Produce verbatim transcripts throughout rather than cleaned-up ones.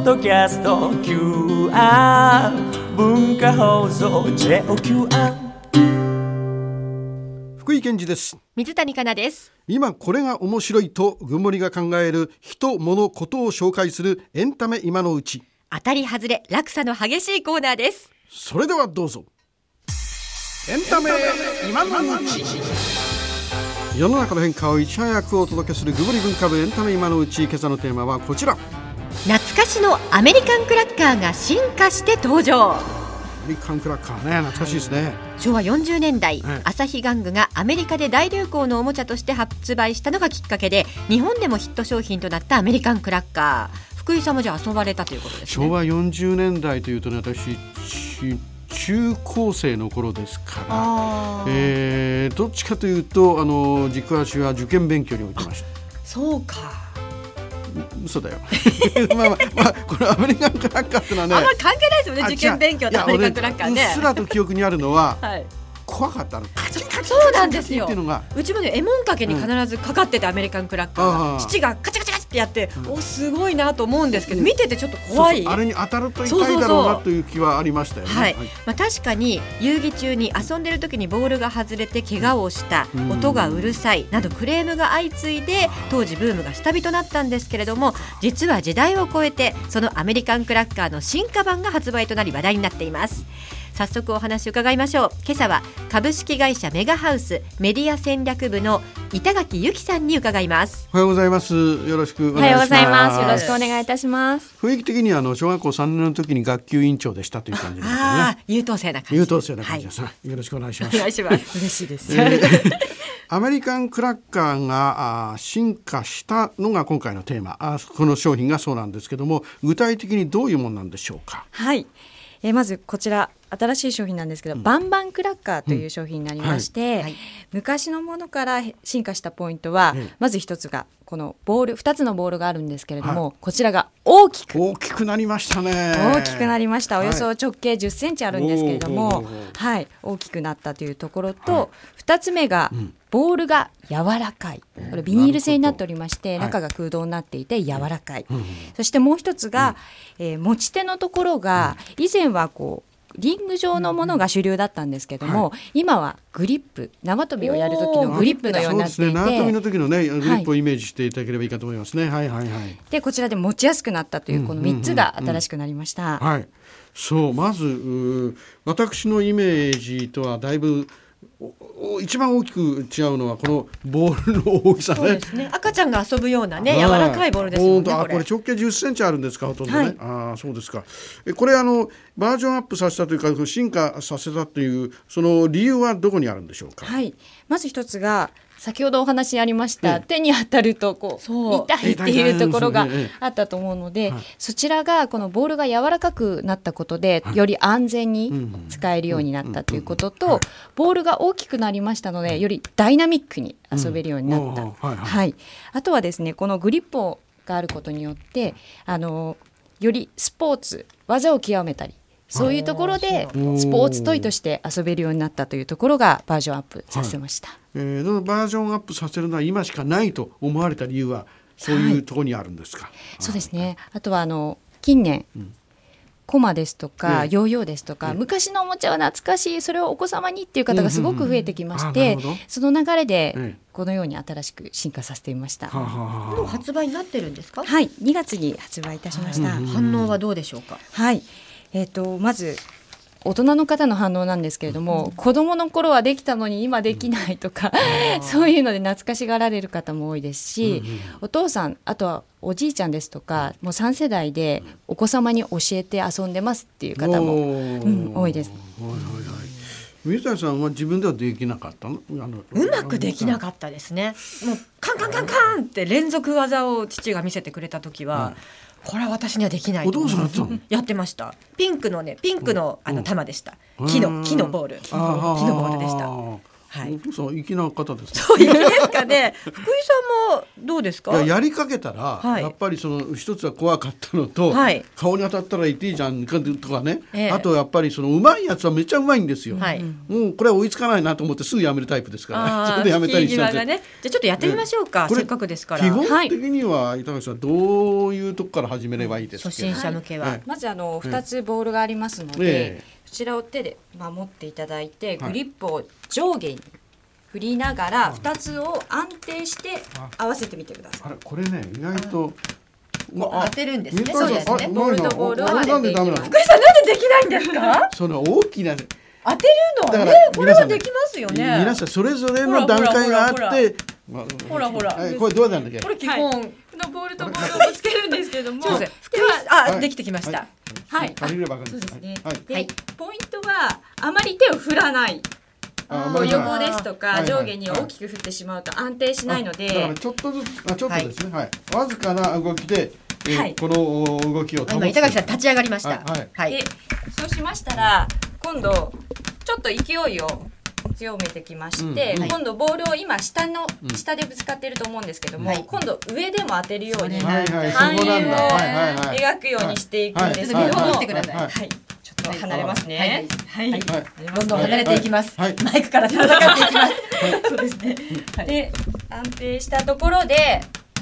ドキャスト キューアール 文化放送 ジェイオーキューアール。 福井健二です。 水谷香奈です。 今これが面白いとぐもりが考える人物ことを紹介するエンタメ今のうち、 当たり外れ落差の激しいコーナーです。 それではどうぞ。エンタメ今のうち。世の中の変化をいち早くお届けするぐもり文化部エンタメ今のうち。今朝のテーマはこちら。 懐かしのアメリカンクラッカーが進化して登場。 アメリカンクラッカーね、懐かしいですね。 しょうわよんじゅうねんだい、 はい、 アサヒ玩具がアメリカで大流行のおもちゃとして発売したのがきっかけで、日本でもヒット商品となったアメリカンクラッカー。福井さんもじゃあ遊ばれたということですね。 しょうわよんじゅうねんだいというとね、私中高生の頃ですから、えー、どっちかというとあの軸足は受験勉強に置いてました。 そうか。 嘘だよまあまあ、まあ、これアメリカンクラッカーってのはね、 あんまり関係ないですよね。受験勉強とアメリカンクラッカーね。 うっすらと記憶にあるのは、 はい、 怖かったの。カチンカチンそうなんですよ。 っていうのがうちもね、絵文掛けに必ずかかってて、うん、アメリカンクラッカーが父がカチャカチャカチャってやって、うん、おすごいなと思うんですけど、見ててちょっと怖い。 そうそう、あれに当たると痛いだろうなという気はありましたよね。 はいはい、まあ、確かに遊戯中に遊んでる時にボールが外れて怪我をした、うん、音がうるさいなどクレームが相次いで当時ブームが下火となったんですけれども、実は時代を超えてそのアメリカンクラッカーの進化版が発売となり話題になっています。早速お話を伺いましょう。今朝は株式会社メガハウスメディア戦略部の板垣由紀さんに伺います。 おはようございます。よろしくお願いします。 おはようございます。よろしくお願いいたします。 雰囲気的にはあの小学校さんねんの時に学級委員長でしたという感じですね。 あ、優等生な感じ。 優等生な感じです、はい、よろしくお願いします。 お願いします嬉しいです、 えー、アメリカンクラッカーがあ進化したのが今回のテーマ。あ、この商品がそうなんですけども、具体的にどういうものなんでしょうか。 はい、えー、まずこちら新しい商品なんですけど、うん、バンバンクラッカーという商品になりまして、うんはい、昔のものから進化したポイントは、うん、まず一つがこのボール、ふたつのボールがあるんですけれども、はい、こちらが大きく大きくなりましたね。 大きくなりました。およそ直径じゅっセンチあるんですけれども、はい、大きくなったというところと、はい、ふたつめが、うん、ボールが柔らかい。これビニール製になっておりまして、中が空洞になっていて柔らかい、はい、そしてもう一つが、うん、えー、持ち手のところが、以前はこうリング状のものが主流だったんですけども、はい、今はグリップ、縄跳びをやる時のグリップのようになっていて、そうですね、縄跳びの時の、ね、グリップをイメージしていただければいいかと思いますね。はいはいはい、 でこちらで持ちやすくなったというこのみっつが新しくなりました。 はい、そう、まず私のイメージとはだいぶ一番大きく違うのはこのボールの大きさね。 そうですね、赤ちゃんが遊ぶようなね、柔らかいボールですもんね。 あ、これ直径じゅっセンチあるんですか、ほとんどね。はい、あ、そうですか。えこれあのバージョンアップさせたというか進化させたというその理由はどこにあるんでしょうか。 はい、まず一つが先ほどお話にありました、うん、手に当たるとこう痛いっていうところがあったと思うので、はい、そちらがこのボールが柔らかくなったことで、はい、より安全に使えるようになったということと、ボールが大きくなりましたのでよりダイナミックに遊べるようになった、うん、はいはい、あとはですね、このグリップがあることによってあのよりスポーツ技を極めたり、そういうところでスポーツトイとして遊べるようになったというところがバージョンアップさせました。はい、 えー、バージョンアップさせるのは今しかないと思われた理由はそういうところにあるんですか。はい、 そうですね。あとはあの近年、うん、コマですとか、えー、ヨーヨーですとか、えー、昔のおもちゃは懐かしい、それをお子様にっていう方がすごく増えてきまして、うんうんうん、その流れで、えー、このように新しく進化させていました。 はははもう発売になってるんですか。 はい、にがつに発売いたしました。 反応はどうでしょうか。 はい、えーと、まず大人の方の反応なんですけれども、うん、子どもの頃はできたのに今できないとか、うん、そういうので懐かしがられる方も多いですし、うんうん、お父さん、あとはおじいちゃんですとか、もうさん世代でお子様に教えて遊んでますっていう方も、うん、多いです。はいはいはい、 水谷さんは自分ではできなかったの？あのうまくできなかったですね。もうカンカンカンカンって連続技を父が見せてくれた時は、うん、これは私にはできないと。 お父さんやってたの？ やってました。ピンクのね、ピンクのあの玉でした。木の木のボール、木のボールでした。はい、 お父さん粋な方ですね。 そう粋ですかね。福井さんもどどうですか？ いややりかけたら、はい、やっぱりその一つは怖かったのと、はい、顔に当たったら言っていいじゃんとかね、えー、あとやっぱりそのうまいやつはめっちゃうまいんですよ、はい、もうこれは追いつかないなと思ってすぐやめるタイプですからそこでやめたりしちゃって、 ね、じゃあちょっとやってみましょうか、えー、せっかくですから。 基本的には板垣さんどういうとこから始めればいいですか？ 初心者向けは、はい、 まずあのふたつボールがありますので、えーこちらを手で守っていただいて、グリップを上下に振りながらふたつを安定して合わせてみてください。 あれこれね意外と当てるんですね。そうですね。 ボールとボールを当てていきます。 福井さんなんでできないんですか？ その大きな当てるのだから、ね、これはできますよね。 皆さんそれぞれの段階があってほらほらこれどうなんだっけ？ これ基本、はい、 のボールとボールをぶつけるんですけれども福井さんあできてきました。 はい、 借りれば分かるんですね。 はい、 で、はい、ポイントはあまり手を振らない。こう横ですとか上下に大きく振ってしまうと安定しないので、 だからちょっとずつあちょっとですね、はい、わずかな動きで、えーはい、この動きを保つ。 今板垣さん立ち上がりました。 はいはい、 でそうしましたら今度ちょっと勢いを強めてきまして、うんうん、今度ボールを今下の、うん、下でぶつかっていると思うんですけども、はい、今度上でも当てるように半円を描くようにしていくんですけども、 持ってください。はい、 ちょっと離れますね。はい、はいはい、どんどん離れていきます。はい、マイクから遠ざかっていきます。 そうですね。はい、で安定したところで、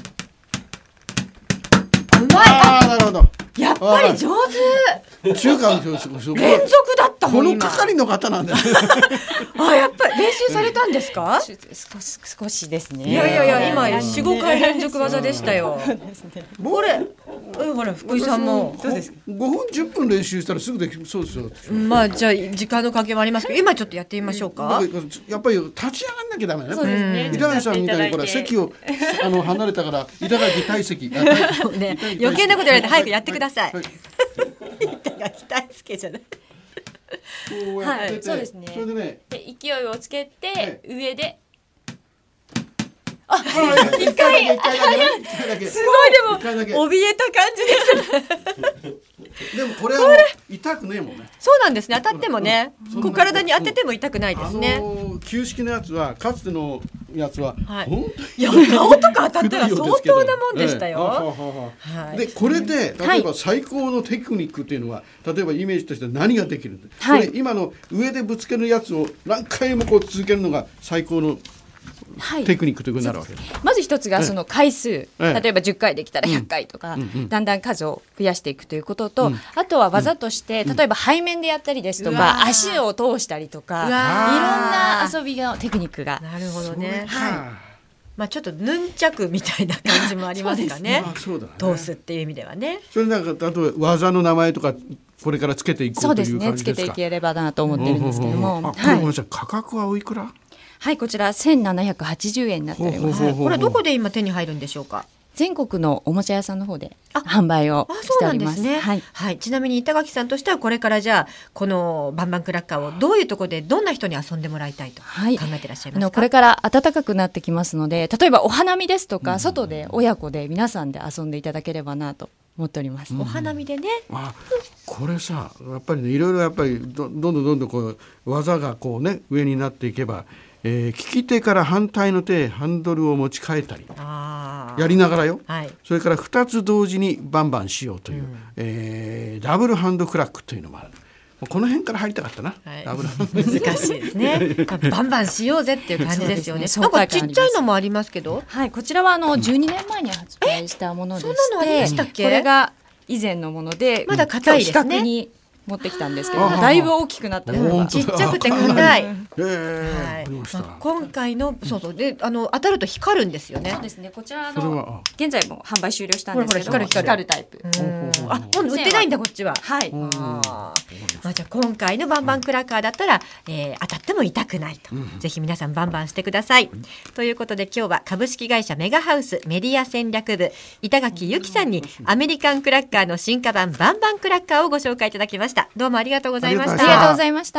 うまい。 ああなるほど。 やっぱり上手。 中華の連続だったもん今。 この係の方なんです。 あやっぱり練習されたんですか？ 少し少しですね。 いやいやいや今よん、ごかい連続技でしたよ。これほら福井さんもどうですか？ごふんじゅっぷん練習したらすぐできそうですよ。 まあじゃあ時間の関係もありますけど今ちょっとやってみましょうか。 やっぱり立ち上がんなきゃダメね。 そうですね。 板垣さんみたいにこれ席をあの離れたから板垣体席。 ね余計なこと言われて早くやってください。板垣大輔じゃない。 はい、そうですね。それでね、で勢いをつけて上で、あ、一回、一回だけ、すごいでも怯えた感じです。 でもこれは痛くねえもんね。 そうなんですね。当たってもね、こう体に当てても痛くないですね。 旧式のやつはかつてのやつは本当にいや顔とか当たったら相当なもんでしたよ。 でこれで例えば最高のテクニックっていうのは例えばイメージとして何ができるんだ。これ今の上でぶつけるやつを何回もこう続けるのが最高のテクニックということになるわけです。 まず一つがその回数、ええ、例えばじゅっかいできたらひゃっかいとか、うんうんうん、だんだん数を増やしていくということと、うん、あとは技として、うん、例えば背面でやったりですとか、うん、足を通したりとかいろんな遊びのテクニックが。 なるほどね。はい、まあ、ちょっとヌンチャクみたいな感じもありますかね。 そうですね。 通すっていう意味ではね。 それなんかあと技の名前とかこれからつけていこうという感じですか？ そうですね。つけていければなと思ってるんですけども。 あ、はい、これ価格はおいくら？ はい、こちらせんななひゃくはちじゅうえんになっております。 はい、これどこで今手に入るんでしょうか？ 全国のおもちゃ屋さんの方で販売をしております。 そうなんですね。はいはい、ちなみに板垣さんとしてはこれからじゃあこのバンバンクラッカーをどういうところでどんな人に遊んでもらいたいと考えていらっしゃいますか？はい、あのこれから暖かくなってきますので、例えばお花見ですとか、うん、外で親子で皆さんで遊んでいただければなと思っております。うん、お花見でね。 あ、これさやっぱりねいろいろやっぱり ど, どんどんどんどんこう技がこうね上になっていけば。えー、利き手から反対の手ハンドルを持ち替えたりやりながらよ、はい、それからふたつ同時にバンバンしようという、うんえー、ダブルハンドクラックというのもある。この辺から入りたかったな、 はい、ダブルハンド難しいですね。バンバンしようぜっていう感じですよね。なんかちっちゃいのもありますけど、 はい、こちらはあのじゅうにねんまえに発売したものでして、そんなのありましたっけ？これが以前のものでまだ硬いですね。比較に持ってきたんですけど、だいぶ大きくなったのがちっちゃくて硬い。はいまあ、今回のそうそうであの当たると光るんですよね。 そうですね。こちらの現在も販売終了したんですけど、 ほらほら光る光る光るタイプ。 あ、もう売ってないんだこっちは。 はい。 あまあ、じゃあ今回のバンバンクラッカーだったら、えー、当たっても痛くないと、うん、ぜひ皆さんバンバンしてください。ということで今日は株式会社メガハウスメディア戦略部板垣由紀さんにアメリカンクラッカーの進化版バンバンクラッカーをご紹介いただきました。どうもありがとうございました。 ありがとうございました。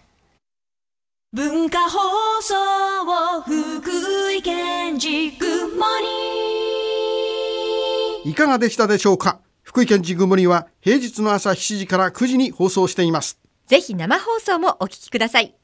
文化放送福井県ジグモニーいかがでしたでしょうか。福井県ジグモニーは平日の朝しちじからくじに放送しています。 ぜひ生放送もお聞きください。